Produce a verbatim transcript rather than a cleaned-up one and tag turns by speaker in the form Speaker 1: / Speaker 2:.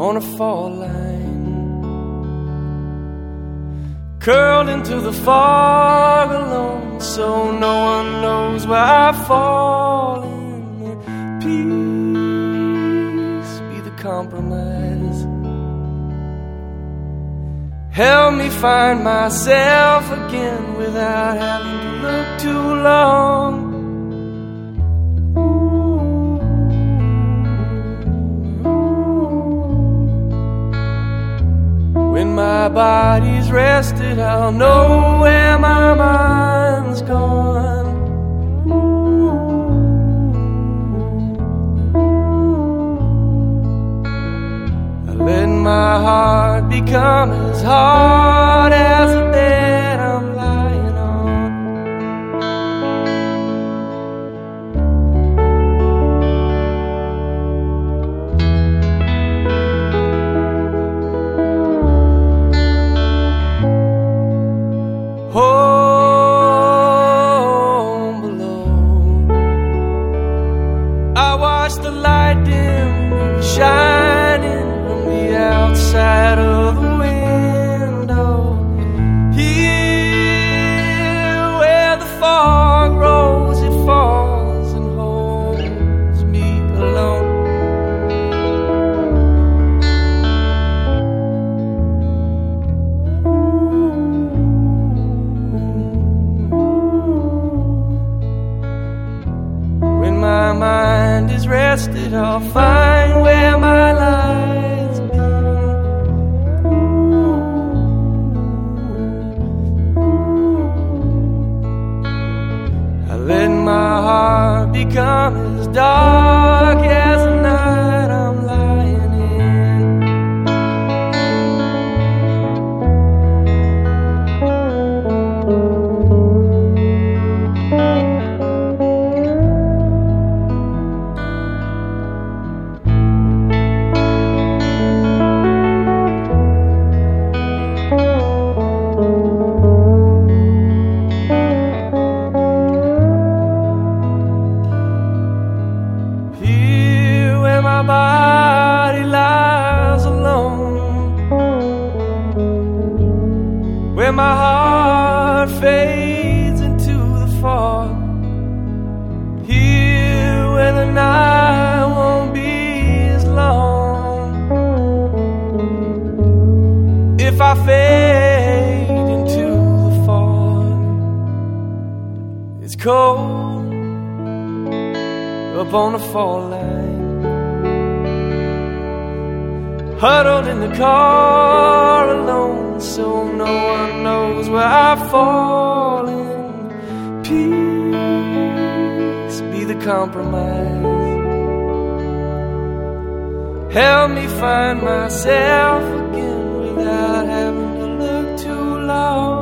Speaker 1: on a fall line, curled into the fog alone, so no one knows where I've fallen. Peace be the compromise. Help me find myself again without having to look too long. When my body's rested, I'll know where my mind's gone. I let my heart become as hard as the bed I'm lying on. Home below, I watch the light dim shining from the outside of the window. Here where the fog rolls, it falls and holds me alone. When my mind is rested, I'll find where my light's been. I let my heart become as dark as the night I'm lying in. Here where my body lies alone, where my heart fades into the fog. Here where the night won't be as long. If I fade into the fog, it's cold up on the fall line, huddled in the car alone, so no one knows where I've fallen. Peace be the compromise. Help me find myself again without having to look too long.